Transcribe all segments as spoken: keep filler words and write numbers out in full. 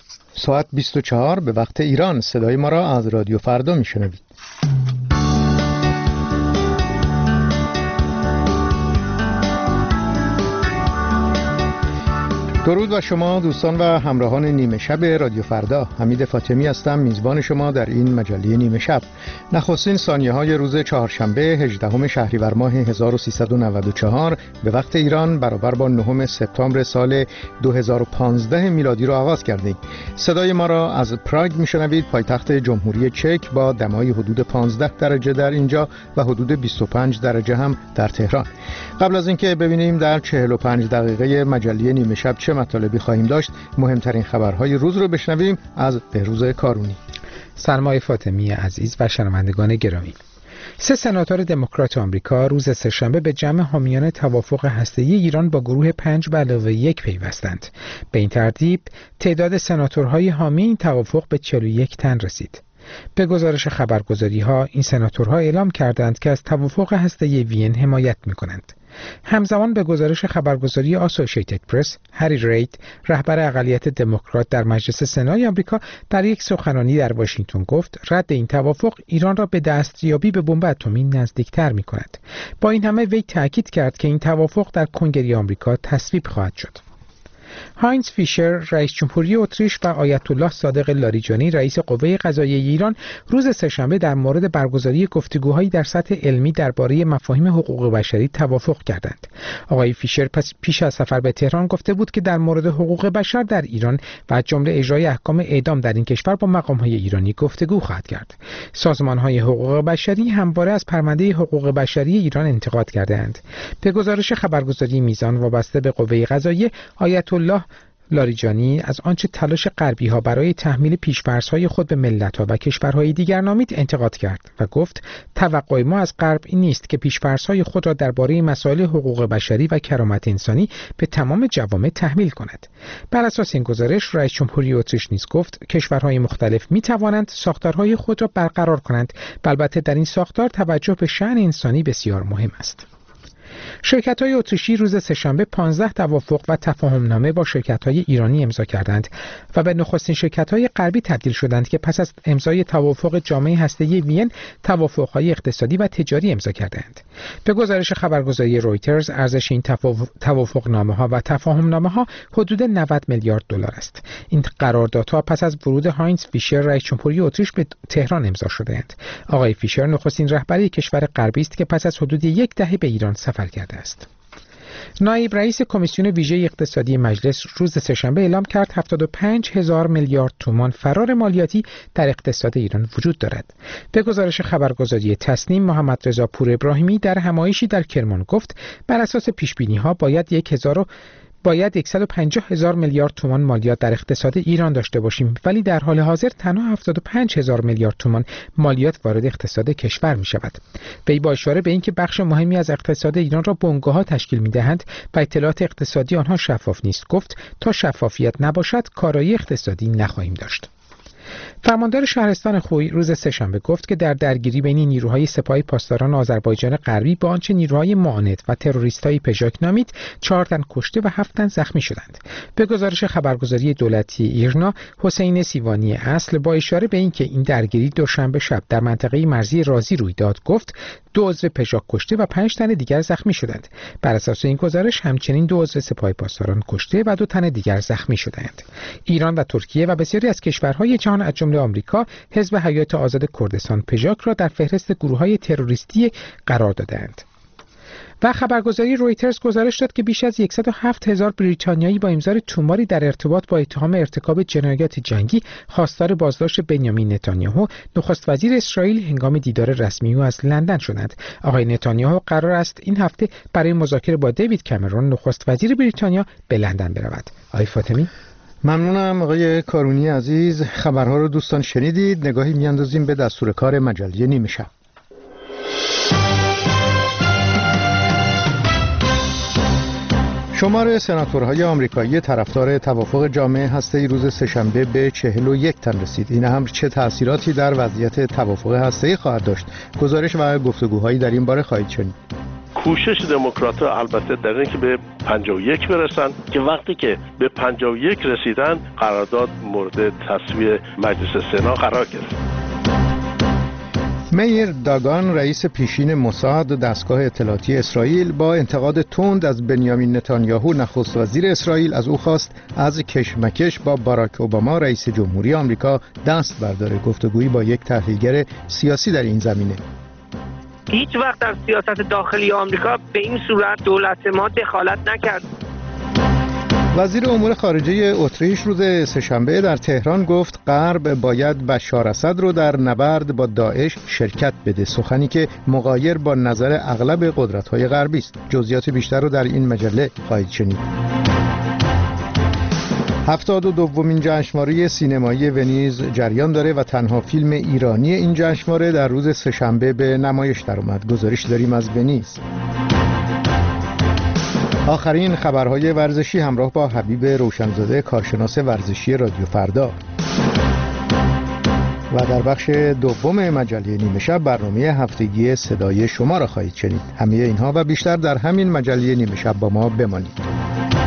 ساعت بیست و چهار به وقت ایران. صدای ما را از رادیو فردا میشنوید. درود و شما دوستان و همراهان نیمه شب رادیو فردا. حمید فاطمی هستم، میزبان شما در این مجله نیمه شب. نخستین ثانیه های روز چهارشنبه هجدهم شهریور ماه هزار و سیصد و نود و چهار به وقت ایران برابر با نهم سپتامبر سال دو هزار و پانزده میلادی را آغاز کردیم. صدای ما را از پراگ میشنوید، پایتخت جمهوری چک، با دمای حدود پانزده درجه در اینجا و حدود بیست و پنج درجه هم در تهران. قبل از اینکه ببینیم در چهل و پنج دقیقه مجله نیمه شب چه مطالبی خواهیم داشت، مهمترین خبرهای روز رو بشنویم از بهروز کارونی. سلمای فاطمی عزیز و شنوندگان گرامی، سه سناتور دموکرات آمریکا روز سه‌شنبه به جمع حامیان توافق هسته‌ای ایران با گروه پنج به علاوه یک پیوستند. به این ترتیب تعداد سناتورهای حامی این توافق به چهل و یک تن رسید. به گزارش خبرگزاری‌ها، این سناتورها اعلام کردند که از توافق هسته‌ای وین حمایت می‌کنند. همزمان به گزارش خبرگزاری آسوشیتد پرس، هری رید، رهبر اقلیت دموکرات در مجلس سنای آمریکا، در یک سخنرانی در واشنگتن گفت رد این توافق ایران را به دستیابی به بمب اتمی نزدیکتر می‌کند. با این همه وی تأکید کرد که این توافق در کنگره آمریکا تصویب خواهد شد. هاینز فیشر، رئیس جمهوری اتریش، و آیت الله صادق لاریجانی، رئیس قوه قضاییه ایران، روز سه‌شنبه در مورد برگزاری گفتگوهایی در سطح علمی درباره مفاهیم حقوق بشری توافق کردند. آقای فیشر پس پیش از سفر به تهران گفته بود که در مورد حقوق بشر در ایران و از جمله اجرای احکام اعدام در این کشور با مقام‌های ایرانی گفتگو خواهد کرد. سازمان‌های حقوق بشری همواره از پرونده حقوق بشری ایران انتقاد کرده‌اند. به گزارش خبرگزاری میزان وابسته به قوه قضاییه، آیت الله لاریجانی از آنچه تلاش غربی‌ها برای تحمیل پیش‌فرض‌های خود به ملت‌ها و کشورهای دیگر نامید انتقاد کرد و گفت توقع ما از غرب این نیست که پیش‌فرض‌های خود را درباره مسائل حقوق بشری و کرامت انسانی به تمام جوامع تحمیل کند. بر اساس این گزارش، رئیس جمهوری اتریش نیز گفت کشورهای مختلف می‌توانند ساختارهای خود را برقرار کنند و البته در این ساختار توجه به شأن انسانی بسیار مهم است. شرکت‌های اتریشی روز سه‌شنبه پانزده توافق و تفاهم‌نامه با شرکت‌های ایرانی امضا کردند و به نخستین شرکت‌های غربی تبدیل شدند که پس از امضای توافق جامعه هسته‌ای وین توافق‌های اقتصادی و تجاری امضا کردند. به گزارش خبرگزاری رویترز، ارزش این توافق‌نامه‌ها و تفاهم‌نامه‌ها حدود نود میلیارد دلار است. این قراردادها پس از ورود هاینز فیشر، رئیس جمهوری اتریش، به تهران امضا شده‌اند. آقای فیشر نخستین رهبر کشور غربی است که پس از حدود یک دهه به ایران سفر کرده است. نایب رئیس کمیسیون ویژه اقتصادی مجلس روز سه‌شنبه اعلام کرد هفتاد و پنج هزار میلیارد تومان فرار مالیاتی در اقتصاد ایران وجود دارد. به گزارش خبرگزاری تصنیم، محمد رضا پور ابراهیمی در همایشی در کرمان گفت بر اساس پیش‌بینی‌ها باید یک هزار باید صد و پنجاه هزار میلیارد تومان مالیات در اقتصاد ایران داشته باشیم، ولی در حال حاضر تنها هفتاد و پنج هزار میلیارد تومان مالیات وارد اقتصاد کشور می شود. وی با اشاره به اینکه بخش مهمی از اقتصاد ایران را بنگاه‌ها تشکیل می دهند و اطلاعات اقتصادی آنها شفاف نیست گفت تا شفافیت نباشد کارایی اقتصادی نخواهیم داشت. فرماندار شهرستان خوی روز سه‌شنبه گفت که در درگیری بین نیروهای سپاه پاسداران آذربایجان غربی با آنچه نیروهای معاند و تروریست‌های پژاک نامید چهار تن کشته و هفت تن زخمی شدند. به گزارش خبرگزاری دولتی ایرنا، حسین سیوانی اصل با اشاره به اینکه این درگیری دوشنبه شب در منطقه مرزی رازی روی داد گفت دو عضو پژاک کشته و پنج تن دیگر زخمی شدند. بر اساس این گزارش همچنین دو عضو سپاه پاسداران کشته و دو تن دیگر زخمی شدند. ایران و ترکیه و بسیاری از کشورهای جهان از جمله آمریکا حزب حیات آزاد کردستان پژاک را در فهرست گروه‌های تروریستی قرار دادند. و خبرگزاری رویترز گزارش داد که بیش از صد و هفت هزار بریتانیایی با امضای توماری در ارتباط با اتهام ارتکاب جنایات جنگی خواستار بازداشت بنیامین نتانیاهو، نخست وزیر اسرائیل، هنگام دیدار رسمی او از لندن شدند. آقای نتانیاهو قرار است این هفته برای مذاکره با دیوید کامرون، نخست وزیر بریتانیا، به لندن برود. آقای فاطمی، ممنونم آقای کارونی عزیز. خبرها رو دوستان شنیدید. نگاهی میاندازیم به دستور کار مجله نیمه شب. شمار سناتورهای آمریکایی طرفدار توافق جامعه هسته‌ای روز سه‌شنبه به چهل و یک تن رسید. این امر چه تأثیراتی در وضعیت توافق هسته‌ای خواهد داشت؟ گزارش و گفتگوهایی در این باره خواهید شنید. کوشش دموکرات‌ها البته در اینه که به پنجاه و یک برسن که وقتی که به پنجاه و یک رسیدن قرارداد مورد تصویب مجلس سنا قرار گرفت. میر داگان رئیس پیشین موساد و دستگاه اطلاعاتی اسرائیل با انتقاد تند از بنیامین نتانیاهو نخست وزیر اسرائیل از او خواست از کشمکش با باراک اوباما رئیس جمهوری آمریکا دست برداره. گفتگویی با یک تحلیلگر سیاسی در این زمینه. هیچ وقت در سیاست داخلی آمریکا به این صورت دولت ما دخالت نکرد. وزیر امور خارجه اتریش روز سه‌شنبه در تهران گفت غرب باید بشار اسد رو در نبرد با داعش شرکت بده، سخنی که مغایر با نظر اغلب قدرت‌های غربی است. جزئیات بیشتر رو در این مجله خواهید شنید. هفتاد و دومین جشنواره سینمایی ونیز جریان داره و تنها فیلم ایرانی این جشنواره در روز سه‌شنبه به نمایش درآمد. گزارش داریم از ونیز. آخرین خبرهای ورزشی همراه با حبیب روشنزاده کارشناس ورزشی رادیو فردا. و در بخش دوم مجله نیمه شب برنامه هفتگی صدای شما را خواهید شنید. همه اینها و بیشتر در همین مجله نیمه شب با ما بمانید.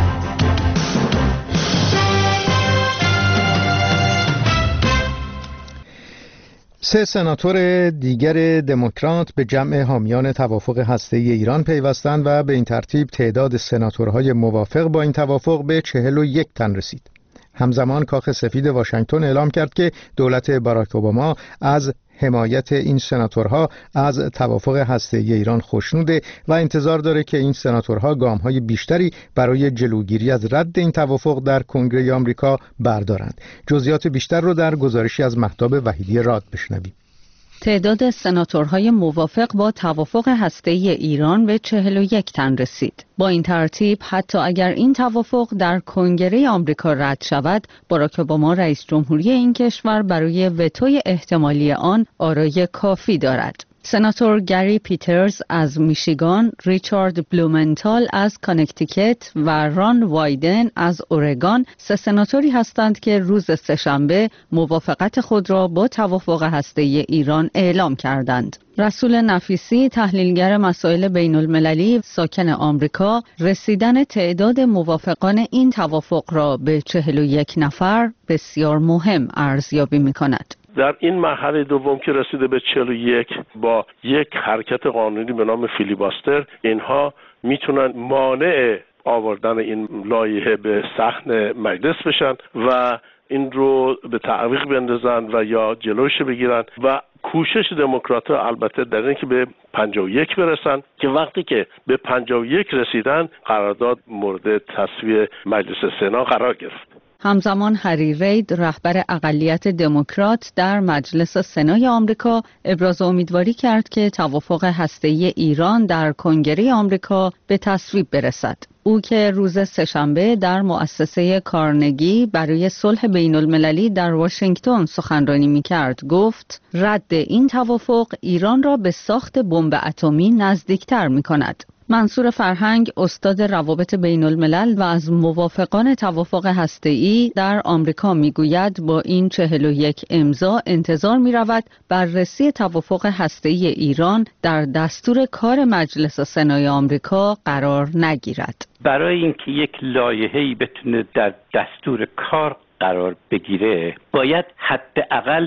سه سناتور دیگر دموکرات به جمع حامیان توافق هسته‌ای ایران پیوستند و به این ترتیب تعداد سناتورهای موافق با این توافق به چهل و یک تن رسید. همزمان کاخ سفید واشنگتن اعلام کرد که دولت باراک اوباما از حمایت این سناتورها از توافق هسته‌ای ایران خوشنوده و انتظار داره که این سناتورها گام‌های بیشتری برای جلوگیری از رد این توافق در کنگره آمریکا بردارند. جزئیات بیشتر رو در گزارشی از مهتاب وحیدی راد بشنویم. تعداد سناتورهای موافق با توافق هسته‌ای ایران به چهل و یک تن رسید. با این ترتیب حتی اگر این توافق در کنگره آمریکا رد شود، باراک اوباما رئیس جمهوری این کشور برای وتوی احتمالی آن آرای کافی دارد. سناتور گری پیترز از میشیگان، ریچارد بلومنتال از کانکتیکت و ران وایدن از اورگان سه سناتوری هستند که روز سه‌شنبه موافقت خود را با توافق هسته‌ای ایران اعلام کردند. رسول نفیسی، تحلیلگر مسائل بین المللی ساکن آمریکا، رسیدن تعداد موافقان این توافق را به چهل و یک نفر بسیار مهم ارزیابی می‌کند. در این مرحله دوم که رسیده به چهل و یک با یک حرکت قانونی به نام فیلیباستر، اینها میتونن مانع آوردن این لایحه به صحن مجلس بشن و این رو به تعویق بندازن و یا جلوش بگیرن و کوشش دموکرات‌ها البته در اینه که به پنجاه و یک برسن که وقتی که به پنجاه و یک رسیدن قرارداد مورد تصویب مجلس سنا قرار گرفت. همزمان هری رید، رهبر اقلیت دموکرات در مجلس سنای آمریکا، ابراز امیدواری کرد که توافق هسته‌ای ایران در کنگره آمریکا به تصویب برسد. او که روز سه‌شنبه در مؤسسه کارنگی برای صلح بین المللی در واشنگتن سخنرانی می‌کرد، گفت رد این توافق ایران را به ساخت بمب اتمی نزدیکتر می‌کند. منصور فرهنگ، استاد روابط بین الملل و از موافقان توافق هسته‌ای در آمریکا میگوید با این چهل و یک امضا انتظار می رود بررسی توافق هسته‌ای ایران در دستور کار مجلس سنای آمریکا قرار نگیرد. برای اینکه یک لایحه‌ای بتونه در دستور کار قرار بگیره باید حداقل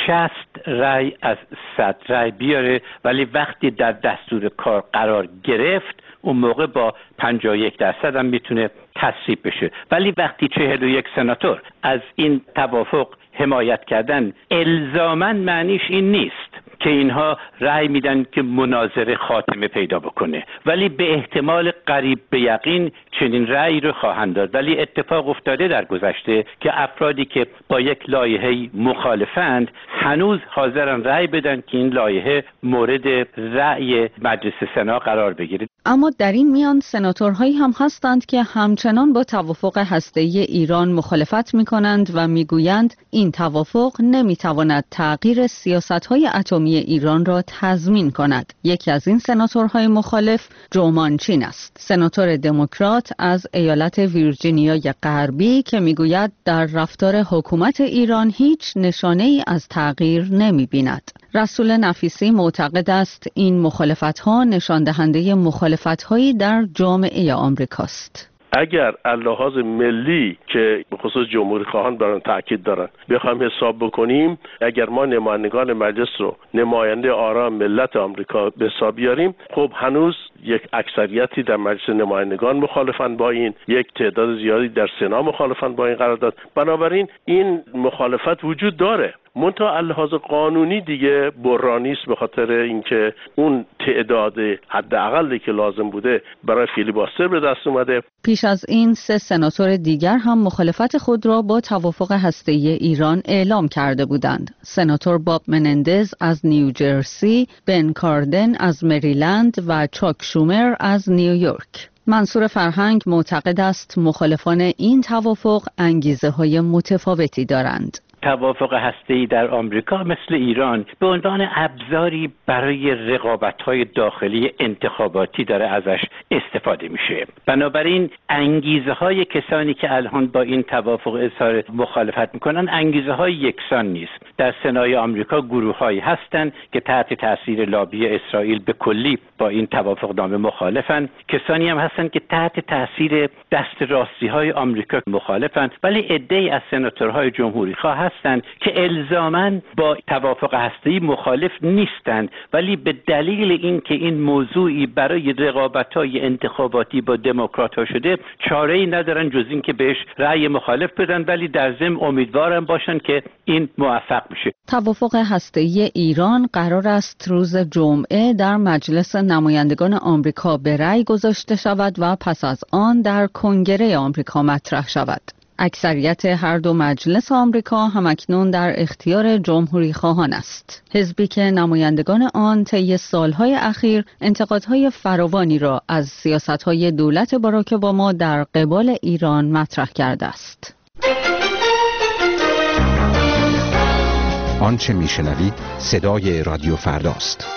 شصت رأی از صد رأی بیاره، ولی وقتی در دستور کار قرار گرفت اون موقع با پنجاه و یک درصد هم میتونه تصویب بشه. ولی وقتی چهل و یک سناتور از این توافق حمایت کردن، الزاماً معنیش این نیست که اینها رأی میدن که مناظره خاتمه پیدا بکنه، ولی به احتمال قریب به یقین چنین رأی رو خواهند داد. ولی اتفاق افتاده در گذشته که افرادی که با یک لایحه مخالفند هنوز حاضرن رأی بدن که این لایحه مورد رأی مجلس سنا قرار بگیره. اما در این میان سناتورهایی هم هستند که همچنان با توافق هسته‌ای ایران مخالفت می‌کنند و می‌گویند این توافق نمی‌تواند تغییر سیاست‌های اتمی اسلامی ایران را تضمین کند. یکی از این سناتورهای مخالف جو مانچین است، سناتور دموکرات از ایالت ویرجینیای غربی که میگوید در رفتار حکومت ایران هیچ نشانه‌ای از تغییر نمی‌بیند. رسول نفیسی معتقد است این مخالفت‌ها نشان دهنده مخالفت‌هایی در جامعه آمریکاست. اگر لحاظ ملی که به خصوص جمهوری خواهان بران تاکید دارن بخوایم حساب بکنیم، اگر ما نمایندگان مجلس رو نماینده آرا ملت آمریکا به حساب بیاریم، خب هنوز یک اکثریتی در مجلس نمایندگان مخالفن با این، یک تعداد زیادی در سنا مخالفن با این قرارداد. بنابراین این مخالفت وجود داره، منتها لحاظ قانونی دیگه برانی است، به خاطر اینکه اون تعداد حداقلی که لازم بوده برای فیلیباستر به دست اومده. پیش از این سه سناتور دیگر هم مخالفت خود را با توافق هسته‌ای ایران اعلام کرده بودند. سناتور باب منندز از نیوجرسی، بن کاردن از مریلند و چاک شومر از نیویورک. منصور فرهنگ معتقد است مخالفان این توافق انگیزه‌های متفاوتی دارند. توافق هسته‌ای در آمریکا مثل ایران به عنوان ابزاری برای رقابت‌های داخلی انتخاباتی داره ازش استفاده میشه. بنابراین انگیزه‌های کسانی که الان با این توافق اظهار مخالفت میکنن انگیزه‌های یکسان نیست. در سنای آمریکا گروه‌هایی هستند که تحت تاثیر لابی اسرائیل به کلی با این توافقنامه مخالفن، کسانی هم هستند که تحت تاثیر دست راستی‌های آمریکا مخالفن، ولی عده‌ای از سناتورهای جمهوری‌خواه هستند که الزاماً با توافق هسته‌ای مخالف نیستند، ولی به دلیل اینکه این موضوعی برای رقابت‌های انتخاباتی با دموکرات‌ها شده، چاره‌ای ندارن جز اینکه بهش رأی مخالف بدن، ولی در ضمن امیدوارم باشن که این موفق بشه. توافق هسته‌ای ایران قرار است روز جمعه در مجلس نمایندگان آمریکا به رأی گذاشته شود و پس از آن در کنگره آمریکا مطرح شود. اکثریت هر دو مجلس آمریکا همکنون در اختیار جمهوری خواهان است. حزبی که نمایندگان آن طی سالهای اخیر انتقادهای فراوانی را از سیاستهای دولت باراک اوباما در قبال ایران مطرح کرده است. آنچه میشنوید صدای رادیو فرداست.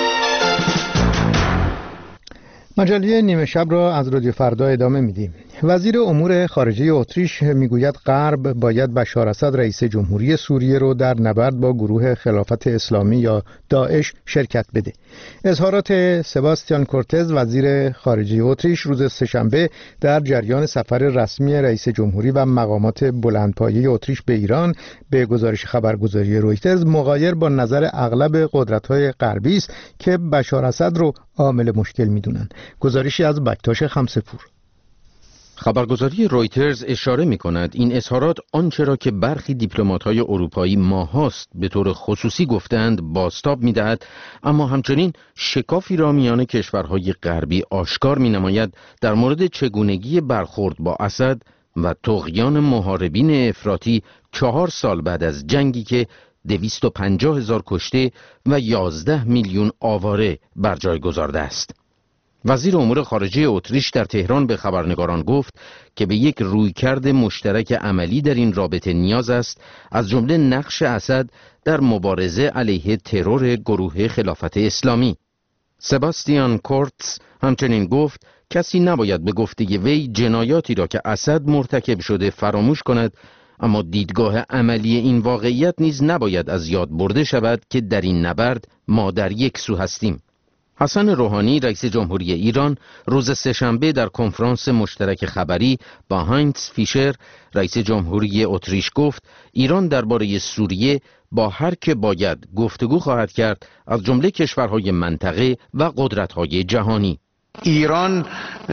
مجله نیمه شب را از رادیو فردا ادامه میدیم. وزیر امور خارجه اتریش میگوید غرب باید بشار اسد رئیس جمهوری سوریه رو در نبرد با گروه خلافت اسلامی یا داعش شرکت بده. اظهارات سباستیان کورتز وزیر خارجه اتریش روز سه‌شنبه در جریان سفر رسمی رئیس جمهوری و مقامات بلندپایه اتریش به ایران به گزارش خبرگزاری رویترز مغایر با نظر اغلب قدرت‌های غربی است که بشار اسد رو عامل مشکل می‌دونن. گزارشی از بکتاش خمسه‌پور. خبرگزاری رویترز اشاره می کند این اظهارات آنچه را که برخی دیپلمات‌های اروپایی ماهاست به طور خصوصی گفتند بازتاب می دهد، اما همچنین شکافی را میان کشورهای غربی آشکار می نماید در مورد چگونگی برخورد با اسد و طغیان محاربین افراطی چهار سال بعد از جنگی که دویست و پنجاه هزار کشته و یازده میلیون آواره بر جای گذارده است. وزیر امور خارجه اتریش در تهران به خبرنگاران گفت که به یک رویکرد مشترک عملی در این رابطه نیاز است، از جمله نقش اسد در مبارزه علیه ترور گروه خلافت اسلامی. سباستیان کورتز همچنین گفت کسی نباید به گفته وی جنایاتی را که اسد مرتکب شده فراموش کند، اما دیدگاه عملی این واقعیت نیز نباید از یاد برده شود که در این نبرد ما در یک سو هستیم. حسن روحانی رئیس جمهوری ایران روز سه‌شنبه در کنفرانس مشترک خبری با هاینز فیشر رئیس جمهوری اتریش گفت ایران درباره سوریه با هر که باید گفتگو خواهد کرد، از جمله کشورهای منطقه و قدرت‌های جهانی. ایران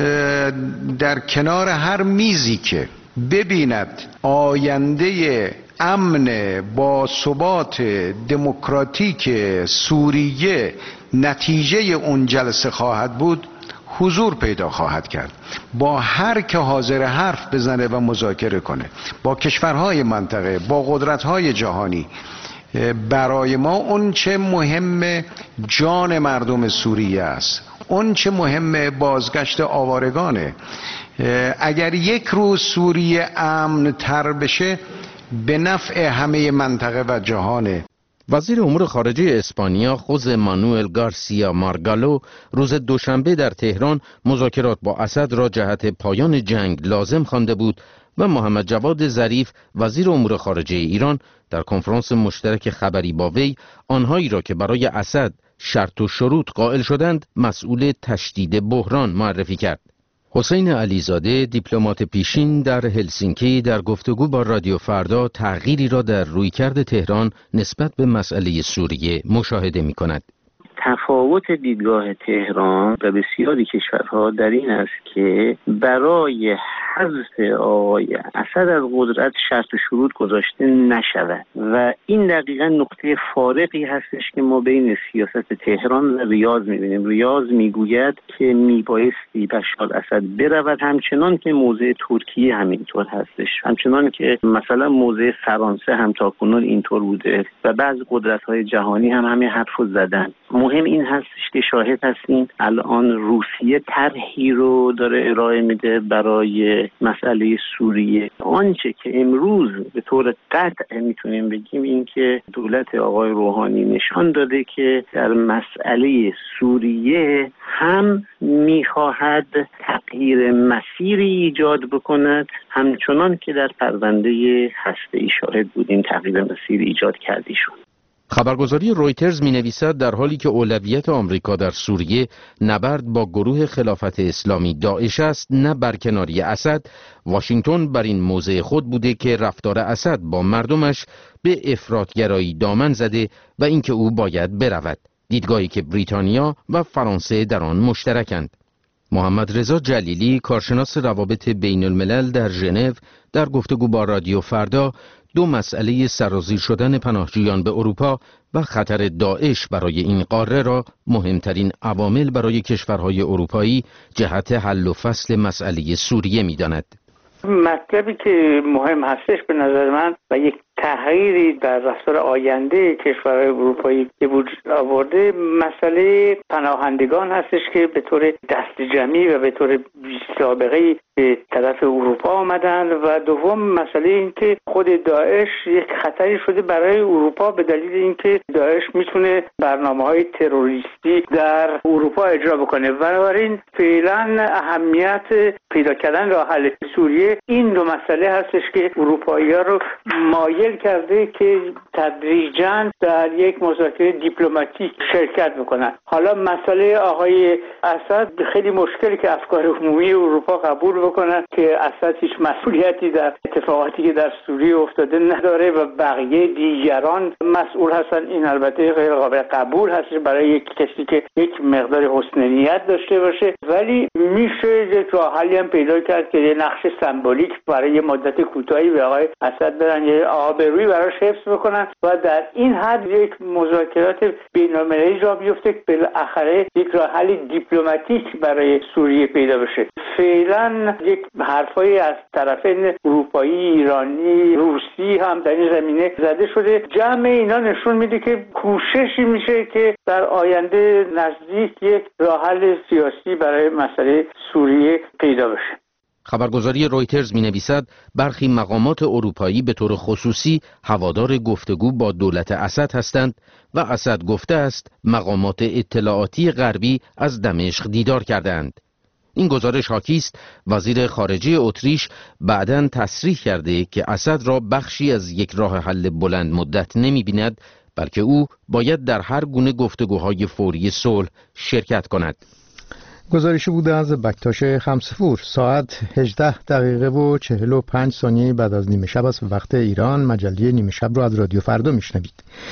در کنار هر میزی که ببیند آینده امن با ثبات دموکراتیک سوریه نتیجه اون جلسه خواهد بود حضور پیدا خواهد کرد، با هر که حاضر حرف بزنه و مذاکره کنه با کشورهای منطقه، با قدرت‌های جهانی. برای ما اون چه مهم جان مردم سوریه است، اون چه مهم بازگشت آوارگانه. اگر یک روز سوریه امن تر بشه به نفع همه منطقه و جهانه. وزیر امور خارجه اسپانیا خوزه مانوئل گارسیا مارگالو روز دوشنبه در تهران مذاکرات با اسد را جهت پایان جنگ لازم خوانده بود و محمد جواد ظریف وزیر امور خارجه ایران در کنفرانس مشترک خبری با وی آنهایی را که برای اسد شرط و شروط قائل شدند مسئول تشدید بحران معرفی کرد. حسین علیزاده دیپلمات پیشین در هلسینکی در گفتگو با رادیو فردا تغییری را در رویکرد تهران نسبت به مسئله سوریه مشاهده می کند. تفاوت دیدگاه تهران و بسیاری کشورها در این است که برای حذف آقای اسد از قدرت شرط و شروط گذاشته نشود و این دقیقا نقطه فارقی هستش که ما بین سیاست تهران و ریاض می‌بینیم. ریاض میگوید که میبایستی بشار اسد برود، همچنان که موضع ترکیه همینطور هستش، همچنان که مثلا موضع فرانسه هم تاکنون اینطور بوده و بعض قدرت‌های جهانی هم همین حرفو زدن. مهم این هستش که شاهد هستیم الان روسیه طرحی رو داره ارائه میده برای مسئله سوریه. آنچه که امروز به طور قطع میتونیم بگیم این که دولت آقای روحانی نشان داده که در مسئله سوریه هم میخواهد تغییر مسیری ایجاد بکند، همچنان که در پرونده هسته‌ای شاهد بودیم تغییر مسیری ایجاد کردی شد. خبرگزاری رویترز می نویسد در حالی که اولویت آمریکا در سوریه نبرد با گروه خلافت اسلامی داعش است نه برکناری اسد، واشنگتن بر این موضع خود بوده که رفتار اسد با مردمش به افراطگرایی دامن زده و اینکه او باید برود، دیدگاهی که بریتانیا و فرانسه در آن مشترکند. محمد رضا جلیلی کارشناس روابط بین الملل در ژنو در گفتگو با رادیو فردا دو مسئله سرازیر شدن پناهجویان به اروپا و خطر داعش برای این قاره را مهمترین عوامل برای کشورهای اروپایی جهت حل و فصل مسئله سوریه می‌داند. مطلبی که مهم هستش به نظر من و یک تغییری در رفتار آینده کشورهای اروپایی که وجود آورده مسئله پناهندگان هستش که به طور دست جمعی و به طور بی‌سابقه‌ای به طرف اروپا آمدن و دوم مسئله این که خود داعش یک خطری شده برای اروپا به دلیل اینکه داعش میتونه برنامه‌های تروریستی در اروپا اجرا بکنه. بنابراین فعلا اهمیت پیدا کردن راه حل سوریه این دو مسئله هستش که اروپایی‌ها رو مایل کرده که تدریجاً در یک مذاکره دیپلماتیک شرکت بکنن. حالا مسئله آقای اسد خیلی مشکلی که افکار عمومی اروپا قبول بکنن که اسد هیچ مسئولیتی در اتفاقاتی که در سوریه افتاده نداره و بقیه دیگران مسئول هستن. این البته غیر قابل قبول هست برای یک کسی که یک مقدار حسن نیت داشته باشه، ولی میشه یک راه حلی هم پیدا کرد که یه نقش سمبولیک برای مدت کوتاهی به آقای اسد بدن، یه آبرویی براش حفظ بکنن و در این حد یک مذاکرات بین‌المللی را بیفته که بالاخره یک راه حل دیپلماتیک برای سوریه پیدا بشه. فعلا یک حرفایی از طرفین اروپایی، ایرانی، روسی هم در این زمینه زده شده. جمع اینا نشون میده که کوششی میشه که در آینده نزدیک یک راه حل سیاسی برای مسئله سوریه پیدا بشه. خبرگزاری رویترز می نویسد برخی مقامات اروپایی به طور خصوصی هوادار گفتگو با دولت اسد هستند و اسد گفته است مقامات اطلاعاتی غربی از دمشق دیدار کردند. این گزارش حاکی است وزیر خارجه اتریش بعداً تصریح کرده که اسد را بخشی از یک راه حل بلند مدت نمی بیند، بلکه او باید در هر گونه گفتگوهای فوری صلح شرکت کند. گزارشی بوده از بکتاش خمسفور. ساعت هجده دقیقه و چهل و پنج ثانیه بعد از نیمه شب از وقت ایران مجله نیمه شب رو از رادیو فردا میشنوید.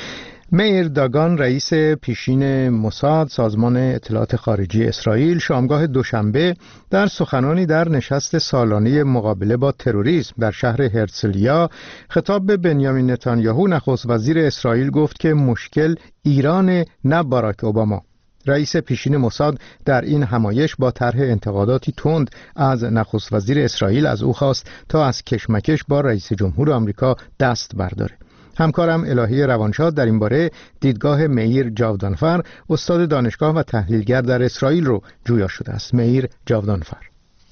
میر داگان رئیس پیشین موساد سازمان اطلاعات خارجی اسرائیل شامگاه دوشنبه در سخنانی در نشست سالانه مقابله با تروریسم در شهر هرتزلیا خطاب به بنیامین نتانیاهو نخست وزیر اسرائیل گفت که مشکل ایران نه باراک اوباما. رئیس پیشین موساد در این همایش با طرح انتقاداتی تند از نخست وزیر اسرائیل از او خواست تا از کشمکش با رئیس جمهور آمریکا دست برداره. همکارم الهی روانشاد در این باره دیدگاه میر جاودانفر استاد دانشگاه و تحلیلگر در اسرائیل رو جویا شده است. میر جاودانفر: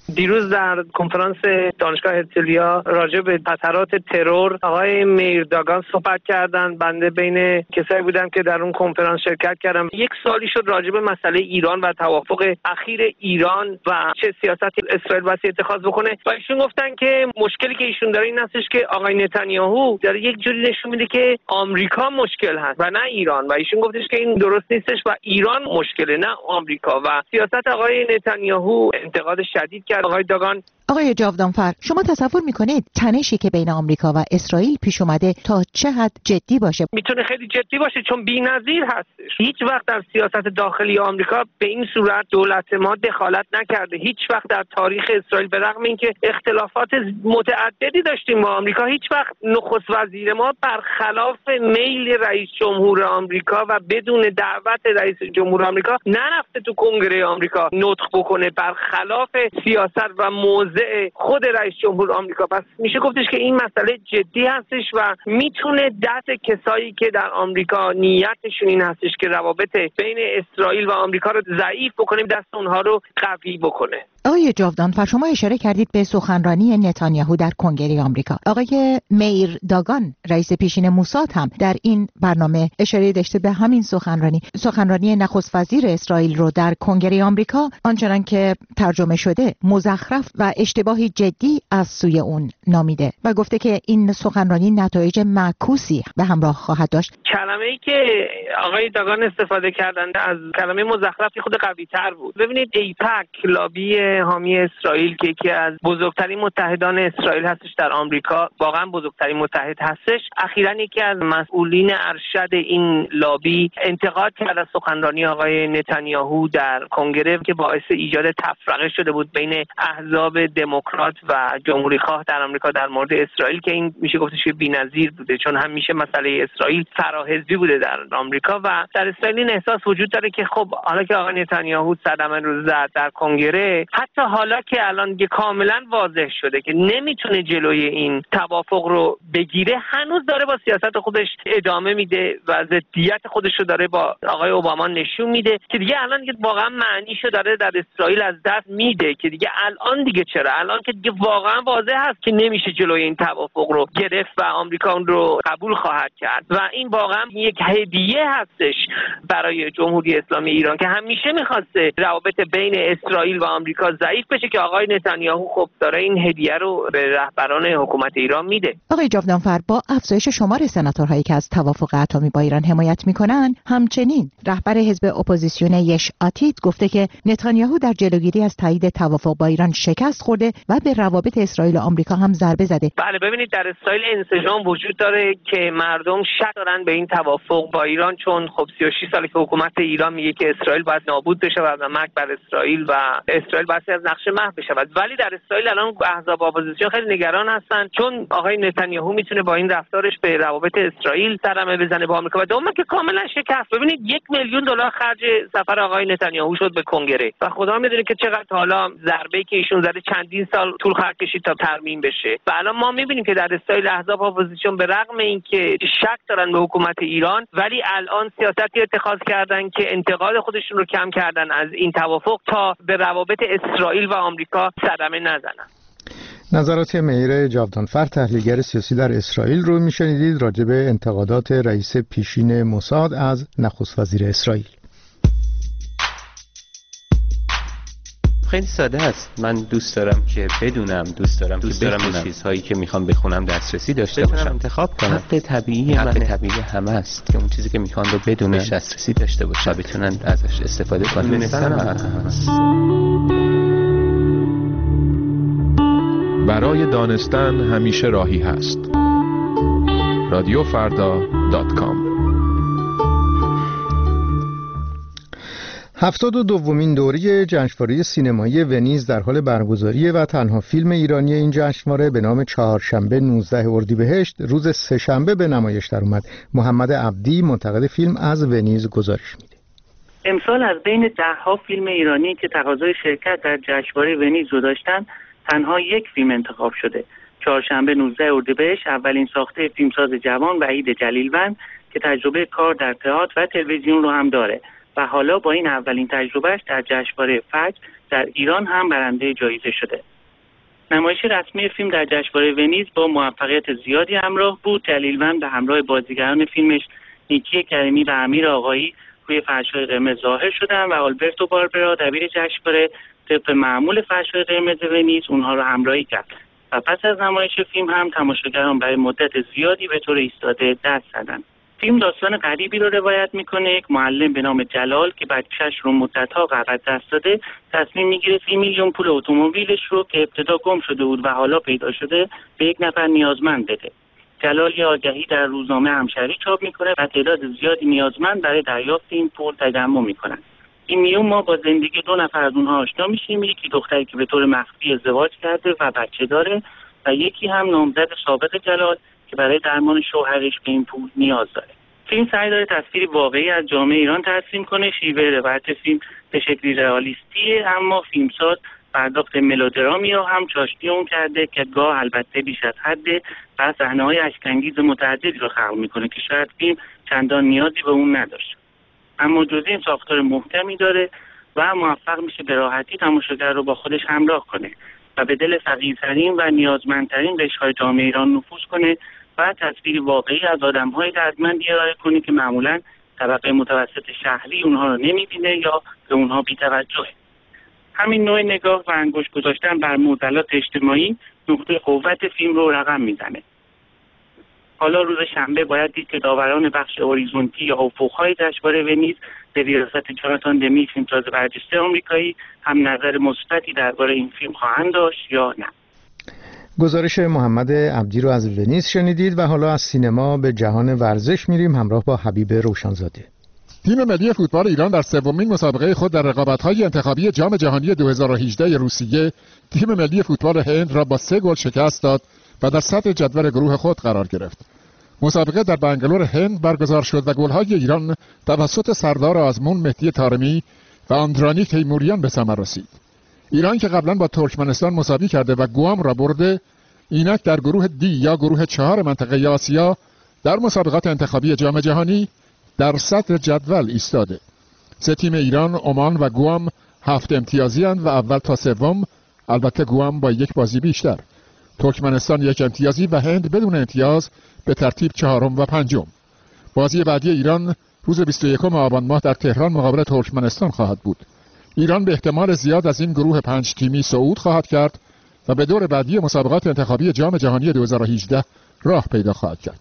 دیروز در کنفرانس دانشگاه هرتزلیا راجع به خطرات ترور آقای میر داگان صحبت کردن. بنده بین کسایی بودم که در اون کنفرانس شرکت کردم. یک سوالی شد راجع به مسئله ایران و توافق اخیر ایران و چه سیاستی اسرائیل باید اتخاذ بکنه و ایشون گفتن که مشکلی که ایشون داره این هستش که آقای نتانیاهو داره یک جوری نشون میده که آمریکا مشکل هست و نه ایران و ایشون گفتش که این درست نیستش و ایران مشکله نه آمریکا و سیاست آقای نتانیاهو انتقاد شدید کرد. آقای داگان آقای جاودانفر، شما تصور میکنید تنشی که بین آمریکا و اسرائیل پیش اومده تا چه حد جدی باشه؟ میتونه خیلی جدی باشه چون بی‌نظیر هستش. هیچ وقت در سیاست داخلی آمریکا به این صورت دولت ما دخالت نکرده. هیچ وقت در تاریخ اسرائیل به رغم اینکه اختلافات متعددی داشتیم با آمریکا، هیچ وقت نخست وزیر ما برخلاف میل رئیس جمهور آمریکا و بدون دعوت رئیس جمهور آمریکا نرفته تو کنگره آمریکا نطق بکنه، برخلاف سیاست و موضع خود رئیس جمهور آمریکا. پس میشه گفتش که این مسئله جدی هستش و میتونه دست کسایی که در آمریکا نیتشون این هستش که روابط بین اسرائیل و آمریکا رو ضعیف بکنه، دست اونها رو قوی بکنه. آقای جاودانفر، شما اشاره کردید به سخنرانی نتانیاهو در کنگره آمریکا. آقای میر داگان رئیس پیشین موساد هم در این برنامه اشاره داشته به همین سخنرانی سخنرانی نخست وزیر اسرائیل رو در کنگره آمریکا آنچنان که ترجمه شده مزخرف و اشتباهی جدی از سوی اون نامیده و گفته که این سخنرانی نتایج معکوسی به همراه خواهد داشت. کلمه‌ای که آقای داگان استفاده کردن از کلمه مزخرفی خود قوی‌تر بود. ببینید ایپک، لابی حامی اسرائیل که یکی از بزرگترین متحدان اسرائیل هستش در آمریکا، واقعا بزرگترین متحد هستش، اخیراً یکی از مسئولین ارشد این لابی انتقاد کرد از سخنرانی آقای نتانیاهو در کنگره که باعث ایجاد تفرقه شده بود بین احزاب دموکرات و جمهوری خواه در آمریکا در مورد اسرائیل که این میشه گفتش که بی‌نظیر بوده، چون همیشه مسئله اسرائیل فراحزبی بوده در آمریکا و در اسرائیل این احساس وجود داره که خب حالا که آقای نتانیاهو صدمه رو زد در کنگره، حتی حالا که الان دیگه کاملا واضح شده که نمیتونه جلوی این توافق رو بگیره، هنوز داره با سیاست خودش ادامه میده و ضدیت خودش رو داره با آقای اوباما نشون میده که دیگه الان دیگه واقعا معنیشو داره در اسرائیل از دست میده که دیگه الان دیگه چرا الان که دیگه واقعا واضح هست که نمیشه جلوی این توافق رو گرفت و آمریکا اون رو قبول خواهد کرد و این واقعا یک هدیه هستش برای جمهوری اسلامی ایران که همیشه میخواسته روابط بین اسرائیل و آمریکا ضعیف بشه که آقای نتانیاهو خب داره این هدیه رو به رهبران حکومت ایران میده. آقای جاودانفر، با افزایش شمار سناتورهایی که از توافق اتمی با ایران حمایت میکنن، همچنین رهبر حزب اپوزیسیون یش آتید گفته که نتانیاهو در جلوگیری از تایید توافق با ایران شکست خورده و به روابط اسرائیل و آمریکا هم ضربه زده. بله، ببینید در اسرائیل انسجام وجود داره که مردم شک دارن به این توافق با ایران، چون خب سی و شش ساله که حکومت ایران میگه که اسرائیل باید نابود بشه و مرگ بر اسرائیل و اسرائیل باید از نقشه محو بشه. ولی در اسرائیل الان احزاب اپوزیسیون خیلی نگران هستن چون آقای نتانیاهو میتونه با این رفتارش به روابط اسرائیل صدمه بزنه با آمریکا و دوم که کاملا شکست. ببینید یک میلیون دلار خرج سفر آقای نتانیاهو شد به کنگره و خدا میدونه که چقدر حالا ضربه‌ای که ایشون زده چندین سال طول خواهد کشید تا ترمیم بشه و الان ما میبینیم که در اسرائیل احزاب اپوزیسیون به رغم اینکه شک دارن به حکومت ایران ولی الان سیاستی اتخاذ کردن که انتقاد خودشون رو کم کردن از این توافق تا به روابط اسرائیل و آمریکا صدمه نزنن. نظرات مهیر جاودانفر، تحلیلگر سیاسی در اسرائیل، رو میشنیدید راجع به انتقادات رئیس پیشین موساد از نخست وزیر اسرائیل. خیلی ساده است. من دوست دارم که بدونم، دوست دارم دوست که دارم به چیزهایی که میخوام بخونم دسترسی داشته باشم، انتخاب کنم. حق طبیعی حق طبیعی همه است که اون چیزی که میخوان رو بدونن دسترسی داشته باشن و بتونن ازش استفاده کنن. دونستن برای دانستن همیشه راهی هست. رادیو فردا دات کام. هفتاد و دومین دوره جشنواره سینمایی ونیز در حال برگزاریه و تنها فیلم ایرانی این جشنواره به نام چهارشنبه نوزده اردیبهشت روز سه‌شنبه به نمایش در اومد. محمد عبدی، منتقد فیلم، از ونیز گزارش میده. امسال از بین ده‌ها فیلم ایرانی که تقاضای شرکت در جشنواره ونیز رو داشتن، تنها یک فیلم انتخاب شده. چهارشنبه نوزده اردیبهشت اولین ساخته فیلمساز جوان وحید جلیلوند که تجربه کار در تئاتر و تلویزیون رو هم داره و حالا با این اولین تجربهش در جشنواره فجر در ایران هم برنده جایزه شده. نمایش رسمی فیلم در جشنواره ونیز با موفقیت زیادی همراه بود. جلیلوند به همراه بازیگران فیلمش نیکی کریمی و امیر آقایی روی فرش‌های قرمز ظاهر شدند و آلبرتو باربرا دبیر جشنواره طبق معمول فرش‌های قرمز ونیز اونها را همراهی کرد و پس از نمایش فیلم هم تماشاگران برای مدت زیادی به طور ایستاده دست زدند. فیلم داستان غریبی رو روایت میکنه. یک معلم به نام جلال که بچه‌ش رو مدت‌ها قبل دست داده تصمیم میگیره سی میلیون پول اتومبیلش رو که ابتدا گم شده بود و حالا پیدا شده به یک نفر نیازمند بده. جلال یه آگهی در روزنامه همشهری چاپ میکنه و تعداد زیادی نیازمند برای دریافت این پول تجمع میکنن. این میون ما با زندگی دو نفر از اونها آشنا میشیم. یکی دختری که به طور مخفی ازدواج کرده و بچه داره و یکی هم نامزد سابق جلال که برای درمان شوهرش به این پول نیاز داره. فیلم سعی داره تصویری واقعی از جامعه ایران ترسیم کنه. شیوه روایت فیلم به شکلی رئالیستیه، اما فیلمساز پرداخت ملودرامی رو هم چاشنی اون کرده که گاه البته بیش از حده و صحنه‌های اشک‌انگیز متعددی رو خلق میکنه که شاید فیلم چندان نیازی به اون نداشت، اما جزء این ساختار محکمی داره و موفق میشه به راحتی تماشاگر رو با خودش همراه کنه و به دل فقیرترین و نیازمندترین قشرهای جامعه ایران نفوذ کنه و تصویری واقعی از آدم‌های دردمندی ارائه کنه که معمولاً طبقه متوسط شهری اونها رو نمی‌بینه یا به اونها بی‌توجهه. همین نوع نگاه و انگشت گذاشتن بر معضلات اجتماعی نقطه قوت فیلم رو رقم میزنه. حالا روز شنبه باید دید که داوران بخش اوریزونتی یا افق‌های جشنواره ونیز به ریاست جاناتان دمی، فیلمساز برجسته آمریکایی، هم نظر مثبتی درباره این فیلم خواهند داشت یا نه. گزارش محمد عبدی رو از ونیز شنیدید و حالا از سینما به جهان ورزش میریم همراه با حبیب روشنزاده. تیم ملی فوتبال ایران در سومین مسابقه خود در رقابت‌های انتخابی جام جهانی دو هزار و هجده روسیه تیم ملی فوتبال هند را با سه گل شکست داد و در صدر جدول گروه خود قرار گرفت. مسابقه در بنگلور هند برگزار شد و گل‌های ایران توسط سردار آزمون مهدی طارمی و آندرانی تیموریان به ثمر رسید. ایران که قبلا با ترکمنستان مساوی کرده و گوام را برده، اینک در گروه دی یا گروه چهار منطقه آسیا در مسابقات انتخابی جام جهانی در صدر جدول ایستاده. سه تیم ایران، عمان و گوام هفت امتیازی اند و اول تا سوم، البته گوام با یک بازی بیشتر. ترکمنستان یک امتیازی و هند بدون امتیاز به ترتیب چهارم و پنجم. بازی بعدی ایران روز بیست و یکم آبان ماه در تهران مقابل ترکمنستان خواهد بود. ایران به احتمال زیاد از این گروه پنج تیمی صعود خواهد کرد و به دور بعدی مسابقات انتخابی جام جهانی دو هزار و هجده راه پیدا خواهد کرد.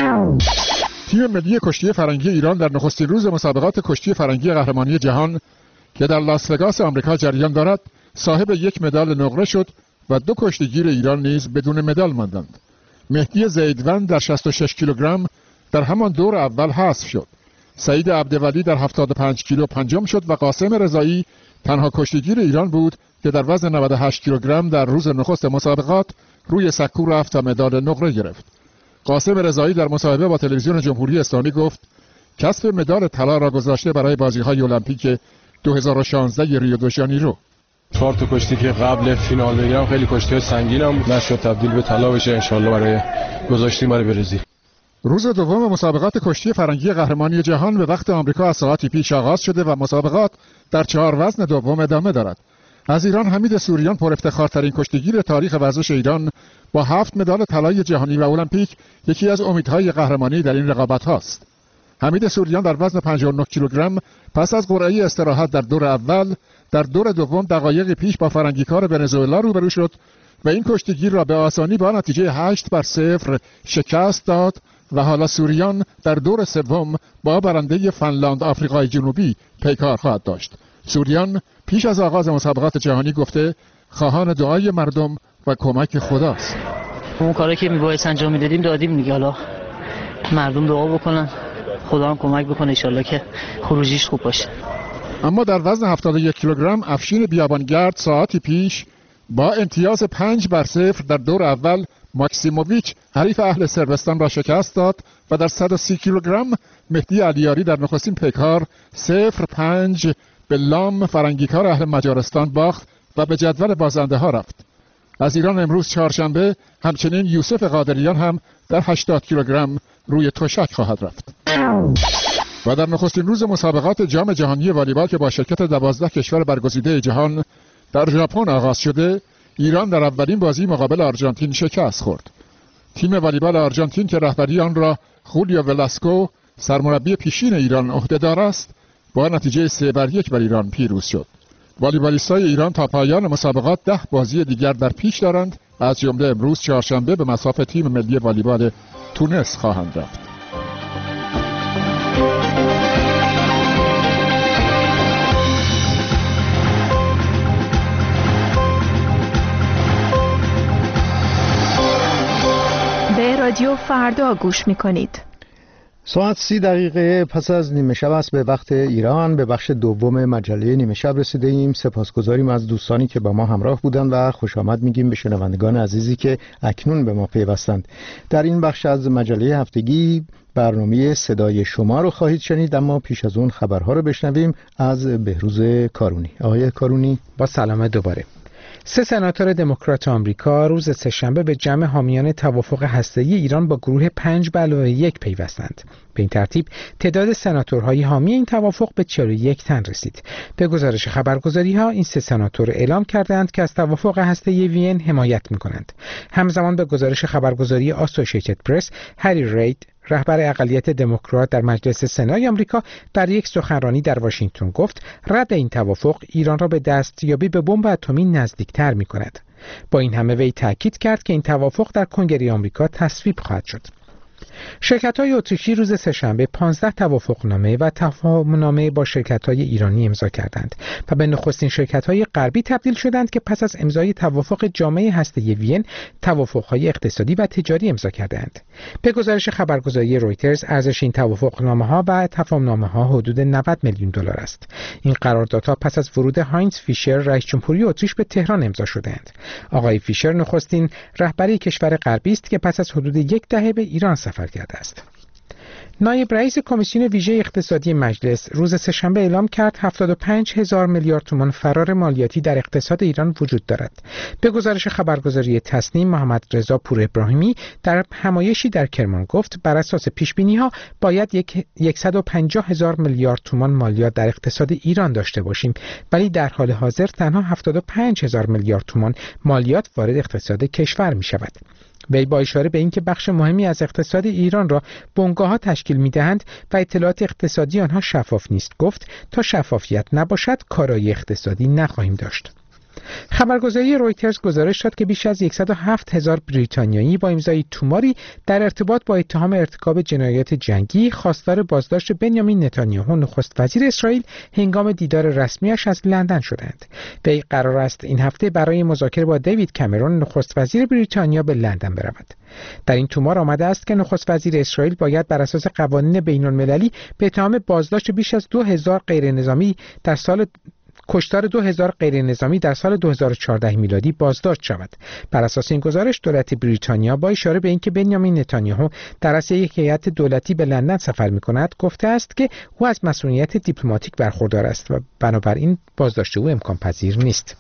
تیم ملی کشتی فرنگی ایران در نخستین روز مسابقات کشتی فرنگی قهرمانی جهان که در لاس وگاس آمریکا جریان دارد صاحب یک مدال نقره شد و دو کشتیگیر ایران نیز بدون مدال ماندند. مهدی زیدوند در شصت و شش کیلوگرم در همان دور اول حذف شد. سعید عبدولی در هفتاد و پنج کیلو پنجم شد و قاسم رضایی تنها کشتیگیر ایران بود که در وزن نود و هشت کیلوگرم در روز نخست مسابقات روی سکو رفت و مدال نقره گرفت. قاسم رضایی در مصاحبه با تلویزیون جمهوری اسلامی گفت کسب مدال طلا را گذاشته برای بازی‌های المپیک دو هزار و شانزده ریو دو ژانیرو. چهار تا کشتی که قبل فینال بگیرم خیلی کشتی‌های سنگینم بود، نشد تبدیل به طلا بشه، انشالله برای گذاشتیم برای برزیل. روز دوم مسابقات کشتی فرنگی قهرمانی جهان به وقت آمریکا از ساعتی پیش آغاز شده و مسابقات در چهار وزن دوم ادامه دارد. از ایران حمید سوریان پر افتخارترین کشتیگیر تاریخ ورزش ایران با هفت مدال طلای جهانی و المپیک یکی از امیدهای قهرمانی در این رقابت هاست. حمید سوریان در وزن پنجاه و نه کیلوگرم پس از قرعه استراحت در دور اول در دور دوم دقایقی پیش با فرنگیکار ونزوئلا روبرو شد و این کشتیگیر را به آسانی با نتیجه هشت بر صفر شکست داد و حالا سوریان در دور سوم با برنده فنلاند آفریقای جنوبی پیکار خواهد داشت. سوریان پیش از آغاز مسابقات جهانی گفته خواهان دعای مردم و کمک خداست. اون کاری که میبایست انجام میدادیم دادیم دیگه، حالا مردم دعا بکنن، خدا هم کمک بکنه انشالله که خروجیش خوب باشه. اما در وزن هفتاد و یک کیلوگرم افشین بیابانگرد ساعتی پیش با امتیاز پنج بر صفر در دور اول ماکسیموویچ حریف اهل صربستان را شکست داد و در صد و سی کیلوگرم مهدی علیاری در نخستین پیکار صفر پنج به لام فرنگیکار اهل مجارستان باخت و به جدول بازنده ها رفت. از ایران امروز چهارشنبه همچنین یوسف قادریان هم در هشتاد کیلوگرم روی تشک خواهد رفت. و در نخستین روز مسابقات جام جهانی والیبال که با شرکت دوازده کشور برگزیده جهان در ژاپن آغاز شده، ایران در اولین بازی مقابل آرژانتین شکست خورد. تیم والیبال آرژانتین که رهبری آن را خولیو ولاسکو سرمربی پیشین ایران عهده‌دار است، با نتیجه سه بر یک بر ایران پیروز شد. والیبالیستای ایران تا پایان مسابقات ده بازی دیگر در پیش دارند، از جمله امروز چهارشنبه به مصاف تیم ملی والیبال تونس خواهند رفت. به رادیو فردا گوش می‌کنید. ساعت سی دقیقه پس از نیمه شب است به وقت ایران. به بخش دوم مجله نیمه شب رسیده ایم. سپاسگزاریم از دوستانی که با ما همراه بودند و خوش آمد میگیم به شنوندگان عزیزی که اکنون به ما پیوستند. در این بخش از مجله هفتگی برنامه صدای شما رو خواهید شنید، اما پیش از اون خبرها رو بشنویم از بهروز کارونی. آقای کارونی، با سلامت دوباره. سه سناتور دموکرات آمریکا روز سه‌شنبه به جمع حامیان توافق هسته‌ای ایران با گروه پنج به علاوه یک پیوستند. به این ترتیب تعداد سناتورهای حامی این توافق به چهل و یک تن رسید. به گزارش خبرگزاری‌ها این سه سناتور اعلام کردند که از توافق هسته‌ای وین حمایت می‌کنند. همزمان به گزارش خبرگزاری آسوشییتد پرس، هری رید، رهبر اقلیت دموکرات در مجلس سنای آمریکا، در یک سخنرانی در واشنگتن گفت رد این توافق ایران را به دستیابی به بمب اتمی نزدیکتر می‌کند. با این همه وی تاکید کرد که این توافق در کنگره آمریکا تصویب خواهد شد. شرکت‌های اتریشی روز سه‌شنبه پانزده توافقنامه و تفاهم‌نامه با شرکت‌های ایرانی امضا کردند و به نخستین شرکت‌های غربی تبدیل شدند که پس از امضای توافق جامعه هسته‌ای وین توافق‌های اقتصادی و تجاری امضا کردند. به گزارش خبرگزاری رویترز ارزش این توافقنامه‌ها و تفاهم‌نامه‌ها حدود نود میلیون دلار است. این قراردادها پس از ورود هاینز فیشر رئیس جمهوری اتریش به تهران امضا شدند. آقای فیشر نخستین رهبری کشور غربی است که پس از حدود یک دهه به ایران سفر کرده است. نایب رئیس کمیسیون ویژه اقتصادی مجلس روز سه‌شنبه اعلام کرد هفتاد و پنج هزار میلیارد تومان فرار مالیاتی در اقتصاد ایران وجود دارد. به گزارش خبرگزاری تصنیم، محمد رضا پور ابراهیمی در همایشی در کرمان گفت بر اساس پیش‌بینی‌ها باید یک صد و پنجاه هزار میلیارد تومان مالیات در اقتصاد ایران داشته باشیم، ولی در حال حاضر تنها هفتاد و پنج هزار میلیارد تومان مالیات وارد اقتصاد کشور می‌شود. وی با اشاره به اینکه بخش مهمی از اقتصاد ایران را بنگاه‌ها تشکیل می‌دهند و اطلاعات اقتصادی آنها شفاف نیست گفت تا شفافیت نباشد کارایی اقتصادی نخواهیم داشت. خبرگزاری رویترز گزارش داد که بیش از صد و هفت هزار بریتانیایی با امضای توماری در ارتباط با اتهام ارتکاب جنایات جنگی خواستار بازداشت بنیامین نتانیاهو نخست وزیر اسرائیل هنگام دیدار رسمیش از لندن شدند. وی قرار است این هفته برای مذاکره با دیوید کامرون نخست وزیر بریتانیا به لندن برود. در این تومار آمده است که نخست وزیر اسرائیل باید بر اساس قوانین بین‌المللی به اتهام بازداشت بیش از دو هزار غیرنظامی در سال کشتار دو هزار غیر نظامی در سال دو هزار و چهارده میلادی بازداشت شود. بر اساس این گزارش دولت بریتانیا با اشاره به اینکه بنیامین نتانیاهو در اصل یک هیئت دولتی به لندن سفر می‌کند گفته است که او از مسئولیت دیپلماتیک برخوردار است و بنابراین بازداشت او امکان پذیر نیست.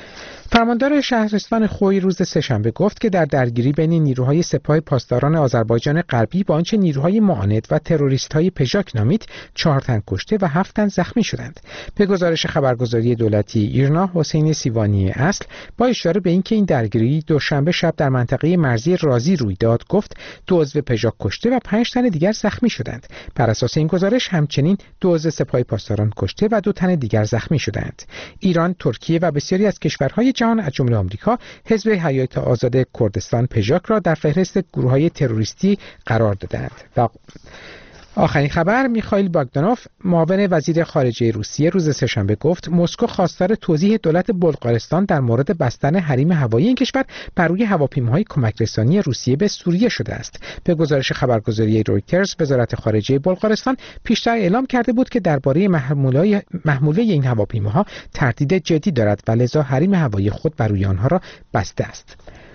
فرماندار شهرستان خوی روز سه‌شنبه گفت که در درگیری بین نیروهای سپاه پاسداران آذربایجان غربی با آنچه نیروهای معاند و تروریست‌های پژاک نامید چهار تن کشته و هفت تن زخمی شدند. به گزارش خبرگزاری دولتی ایرنا، حسین سیوانی اصل با اشاره به اینکه این درگیری دوشنبه شب در منطقه مرزی رازی روی داد گفت دو عضو پژاک کشته و پنج تن دیگر زخمی شدند. بر اساس این گزارش همچنین دو عضو سپاه پاسداران کشته و دو تن دیگر زخمی شدند. ایران، ترکیه و بسیاری از کشورهای جهان از جمله آمریکا حزب حیات آزاد کردستان پژاک را در فهرست گروه‌های تروریستی قرار دادند. و آخرین خبر، میخائیل باگدانوف معاون وزیر خارجه روسیه روز سه‌شنبه گفت مسکو خواستار توضیح دولت بلغارستان در مورد بستن حریم هوایی این کشور بر روی هواپیماهای کمک رسانی روسیه به سوریه شده است. به گزارش خبرگزاری رویترز وزارت خارجه بلغارستان پیشتر اعلام کرده بود که درباره محمولای محموله این هواپیماها تردید جدی دارد و لذا حریم هوایی خود بر روی آنها را بسته است.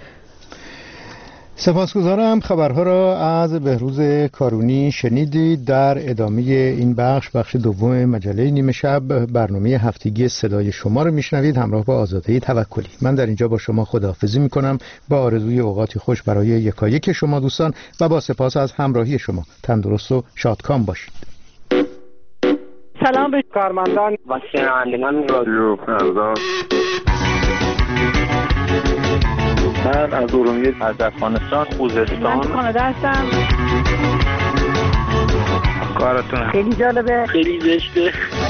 سپاسگزارم. خبرها را از بهروز کارونی شنیدید. در ادامه این بخش، بخش دوم مجله نیمه شب، برنامه هفتگی صدای شما رو میشنوید همراه با آزاده توکلی. من در اینجا با شما خداحافظی میکنم با آرزوی اوقاتی خوش برای یکایک شما دوستان و با سپاس از همراهی شما. تندرست و شادکام باشید. سلام به کارمندان و شنوندگان رادیو فردا. من از ارومیه، از افغانستان، خوزستان. من کانادا هستم. کارتون خیلی جالبه، خیلی زشته.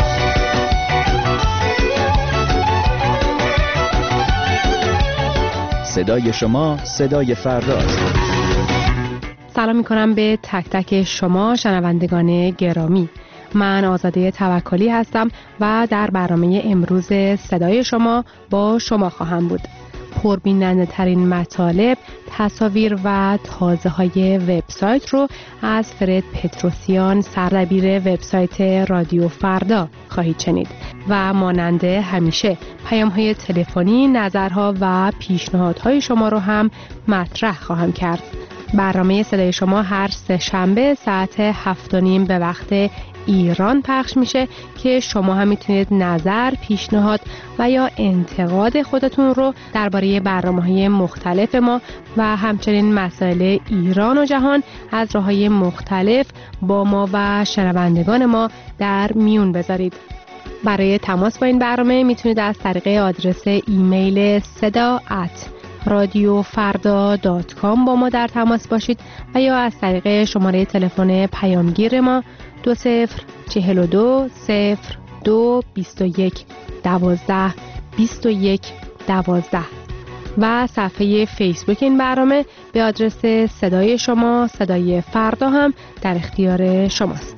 صدای شما صدای فرداست. سلام میکنم به تک تک شما شنوندگان گرامی. من آزاده توکلی هستم و در برنامه امروز صدای شما با شما خواهم بود. پربیننده ترین مطالب، تصاویر و تازه های وبسایت رو از فرد پتروسیان، سردبیر وبسایت رادیو فردا خواهید شنید و مانند همیشه پیام های تلفنی، نظرها و پیشنهادهای شما رو هم مطرح خواهم کرد. برنامه صدای شما هر سه شنبه ساعت هفت و نیم به وقت ایران پخش میشه که شما هم میتونید نظر، پیشنهاد و یا انتقاد خودتون رو درباره برنامه‌های مختلف ما و همچنین مسائل ایران و جهان از راه‌های مختلف با ما و شنوندگان ما در میون بذارید. برای تماس با این برنامه میتونید از طریق آدرس ایمیل صدا ات رادیو فردا دات کام با ما در تماس باشید و یا از طریق شماره تلفن پیامگیر ما دو صفر چهل و دو صفر دو بیست و یک دوازده بیست و یک دوازده و صفحه فیسبوک این برنامه به آدرس صدای شما صدای فردا هم در اختیار شماست.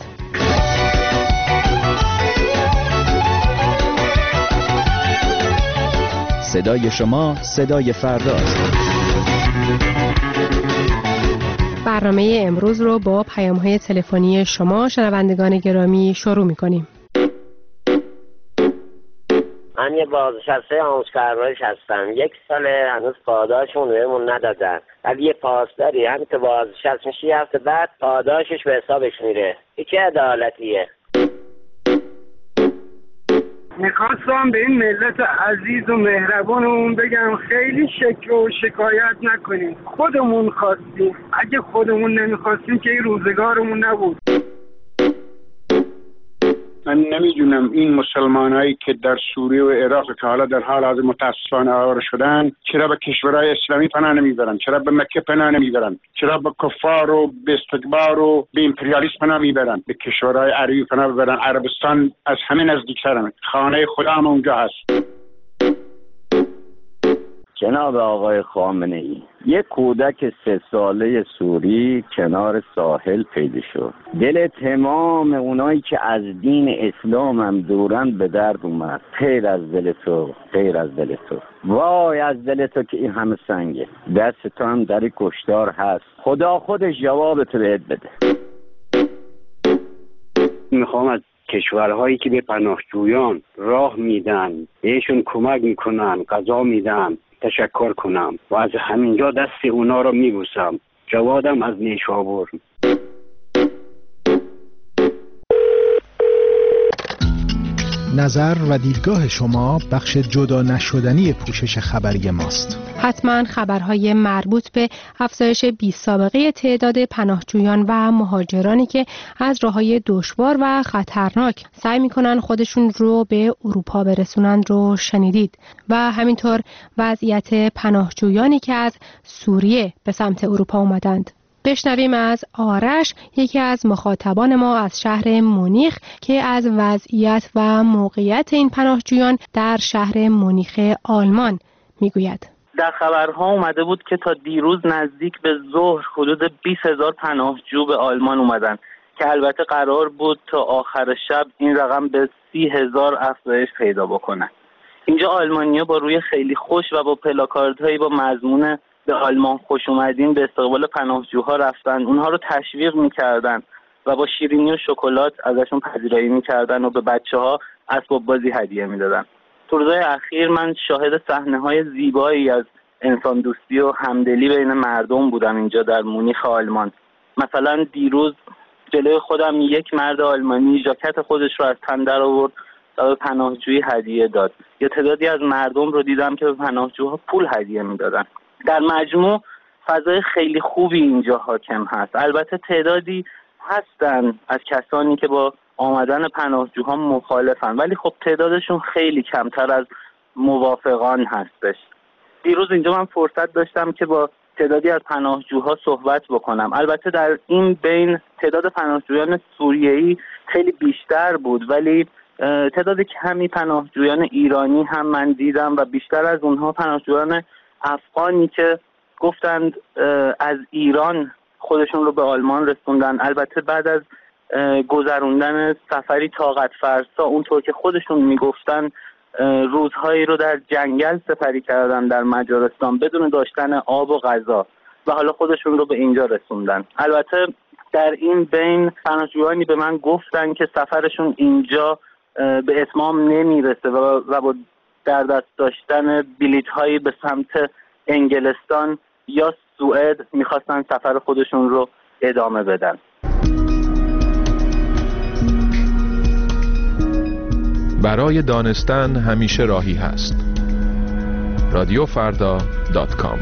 صدای شما صدای فرداست. برنامه امروز رو با پیام‌های تلفنی شما شنوندگان گرامی شروع می‌کنیم. من یه بازنشسته آموزش‌پرورش هستم. یک ساله هنوز پاداشمون بهمون ندادن. ولی یه پاسداری همین که بازنشسته میشه یه هفته بعد پاداشش به حسابش میره. این چه عدالتیه؟ میخواستم به این ملت عزیز و مهربانمون بگم خیلی شکر و شکایت نکنیم. خودمون خواستیم. اگه خودمون نمیخواستیم که این روزگارمون نبود. من نمیدونم این مسلمانایی که در سوریه و عراق که حالا در حال حاضر متاسفانه آواره شدن چرا به کشورهای اسلامی پناه نمیبرن؟ چرا به مکه پناه نمیبرن؟ چرا به کفار و به استکبار و به امپریالیسم پناه میبرن؟ به کشورهای عربی پناه ببرن. عربستان از همه نزدیکترن. خانه خدا هم اونجا هست. جناب آقای خامنه ای، یک کودک سه ساله سوری کنار ساحل پیدا شد. دل تمام اونایی که از دین اسلام هم دورن به درد اومد. خیر از دل تو، خیر از دل تو، وای از دل تو که این همه سنگه. دست تو هم در کشتار هست. خدا خودش جوابت بهت بده. میخوام از کشورهایی که به پناهجویان راه میدن، بهشون کمک میکنن، غذا میدن، تشکر کنم و از همینجا دست اونا رو میبوسم. جوادم از نیشابور. نظر و دیدگاه شما بخش جدا نشدنی پوشش خبری ماست. حتما خبرهای مربوط به افزایش بی‌سابقه تعداد پناهجویان و مهاجرانی که از راههای دشوار و خطرناک سعی میکنن خودشون رو به اروپا برسونن رو شنیدید و همینطور وضعیت پناهجویانی که از سوریه به سمت اروپا اومدند. بشنویم از آرش، یکی از مخاطبان ما از شهر مونیخ که از وضعیت و موقعیت این پناهجویان در شهر مونیخ آلمان میگوید. در خبرها اومده بود که تا دیروز نزدیک به ظهر حدود بیست هزار پناهجو به آلمان اومدن که البته قرار بود تا آخر شب این رقم به سی هزار افزایش پیدا بکنه. اینجا آلمانیا با روی خیلی خوش و با پلاکاردهایی با مضمون به آلمان خوش اومدین به استقبال پناهجوها رفتن. اونها رو تشویق میکردن و با شیرینی و شکلات ازشون پذیرایی میکردن و به بچه‌ها اسباب بازی هدیه میدادن. تو روزهای اخیر من شاهد صحنه‌های زیبایی از انسان دوستی و همدلی بین مردم بودم اینجا در مونیخ آلمان. مثلا دیروز جلوی خودم یک مرد آلمانی ژاکت خودش رو از تن در آورد و به پناهجویی هدیه داد. یا تعدادی از مردم رو دیدم که به پناهجوها پول هدیه میدادن. در مجموع فضای خیلی خوبی اینجا حاکم هست. البته تعدادی هستن از کسانی که با آمدن پناهجوها مخالفن، ولی خب تعدادشون خیلی کمتر از موافقان هستش. دیروز اینجا من فرصت داشتم که با تعدادی از پناهجوها صحبت بکنم. البته در این بین تعداد پناهجویان سوریه‌ای خیلی بیشتر بود، ولی تعداد کمی پناهجویان ایرانی هم من دیدم و بیشتر از اونها پناهجویان افغانی که گفتند از ایران خودشون رو به آلمان رسوندن. البته بعد از گذروندن سفری طاقت فرسا، اونطور که خودشون میگفتن روزهایی رو در جنگل سپری کردن در مجارستان بدون داشتن آب و غذا و حالا خودشون رو به اینجا رسوندن. البته در این بین پناهجویانی به من گفتن که سفرشون اینجا به اتمام نمیرسه و با در دست داشتن بلیط هایی به سمت انگلستان یا سوئد میخواستن سفر خودشون رو ادامه بدن. برای دانستن همیشه راهی هست. رادیو فردا دات کام.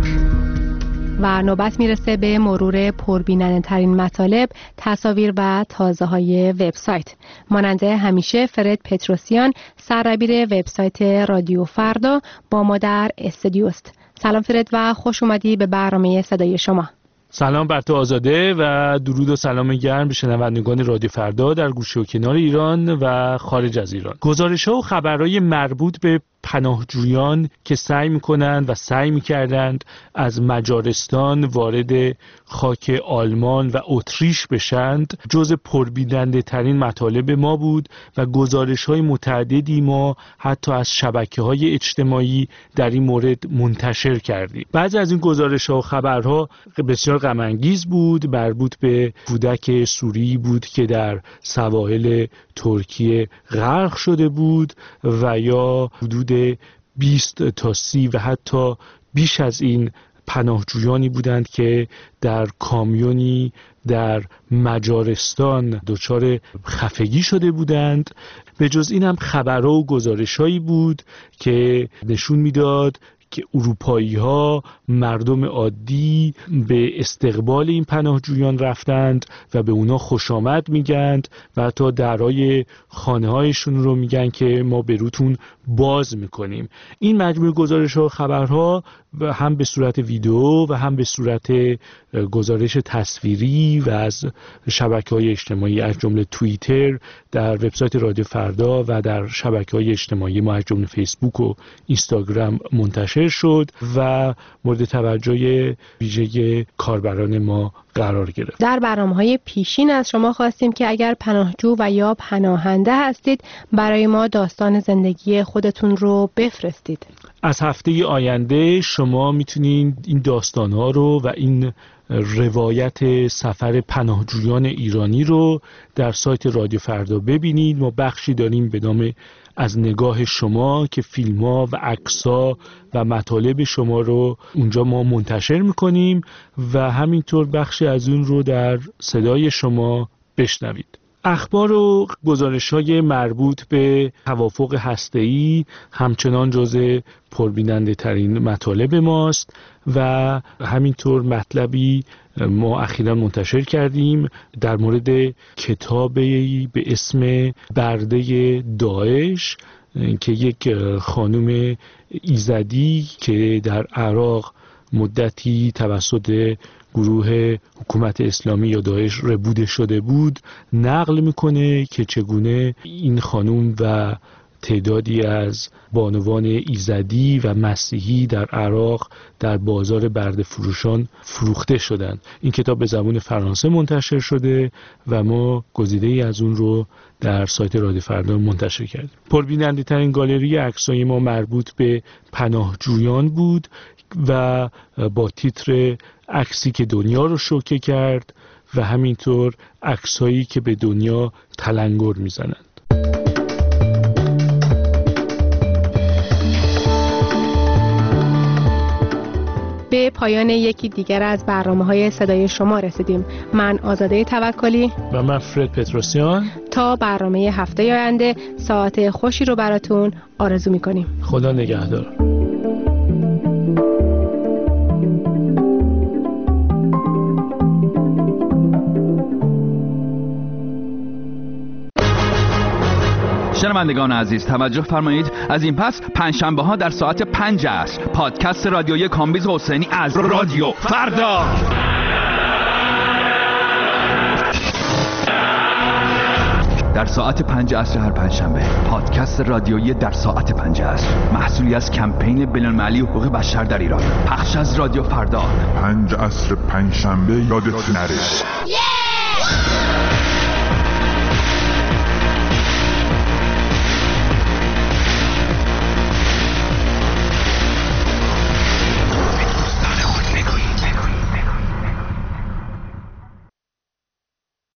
و نوبت میرسه به مرور پربیننده ترین مطالب، تصاویر و تازه های وبسایت. مانند همیشه فرد پتروسیان، سردبیر وبسایت رادیو فردا، با ما در استودیوست. سلام فرد و خوش اومدی به برنامه صدای شما. سلام بر تو آزاده و درود و سلام گرم به شنوندگان رادیو فردا در گوشه و کنار ایران و خارج از ایران. گزارش‌ها و خبرهای مربوط به پناهجویان که سعی می‌کنند و سعی می‌کردند از مجارستان وارد خاک آلمان و اتریش بشند جز پربیننده ترین مطالب ما بود و گزارش‌های متعددی ما حتی از شبکه‌های اجتماعی در این مورد منتشر کردیم. بعضی از این گزارش‌ها و خبرها بسیار غم انگیز بود، مربوط به کودک سوری بود که در سواحل ترکیه غرق شده بود و یا حدود بیست تا سی و حتی بیش از این پناهجویانی بودند که در کامیونی در مجارستان دچار خفگی شده بودند. به جز این هم خبرها و گزارش‌هایی بود که نشون میداد که اروپایی ها مردم عادی به استقبال این پناهجویان رفتند و به اونا خوش آمد میگند و حتی درهای خانه هایشون رو میگن که ما به روتون باز میکنیم. این مجموعه گزارش ها و خبرها هم به صورت ویدیو و هم به صورت گزارش تصویری و از شبکه‌های اجتماعی از جمله توییتر در وبسایت رادیو فردا و در شبکه‌های اجتماعی ما از جمله فیسبوک و اینستاگرام منتشر شد و مورد توجه ویژه کاربران ما قرار گرفت. در برنامه‌های پیشین از شما خواستیم که اگر پناهجو و یا پناهنده هستید برای ما داستان زندگی خودتون رو بفرستید. از هفته آینده شما میتونید این داستان‌ها رو و این روایت سفر پناهجویان ایرانی رو در سایت رادیو فردا ببینید. ما بخشی داریم به نام از نگاه شما که فیلم‌ها و عکس‌ها و مطالب شما رو اونجا ما منتشر می‌کنیم و همینطور بخشی از اون رو در صدای شما بشنوید. اخبار و گزارش‌های مربوط به توافق هسته‌ای همچنان جزء پربیننده ترین مطالب ماست و همینطور مطلبی ما اخیراً منتشر کردیم در مورد کتابی به اسم برده داعش که یک خانم ایزدی که در عراق مدتی توسط گروه حکومت اسلامی یا داعش ربوده شده بود نقل میکنه که چگونه این خانم و تعدادی از بانوان ایزدی و مسیحی در عراق در بازار برده فروشان فروخته شدند. این کتاب به زبان فرانسه منتشر شده و ما گزیده ای از اون رو در سایت رادیو فردا منتشر کردیم. پربیننده ترین گالری عکسای ما مربوط به پناهجویان بود و با تیتر عکسی که دنیا رو شوکه کرد و همینطور عکسایی که به دنیا تلنگر میزنند. به پایان یکی دیگر از برنامه‌های صدای شما رسیدیم. من آزاده توکلی و من فرد پتروسیان تا برنامه هفته آینده ساعت خوشی رو براتون آرزو می‌کنیم. خدا نگهدار. شنوندگان عزیز توجه فرمایید، از این پس پنجشنبه ها در ساعت پنج عصر پادکست رادیویی کامبیز حسینی از رادیو فردا در ساعت پنج عصر هر پنجشنبه. پادکست رادیویی در ساعت پنج عصر محصولی از کمپین بین‌المللی حقوق بشر در ایران. پخش از رادیو فردا. پنج عصر پنجشنبه یادت نره.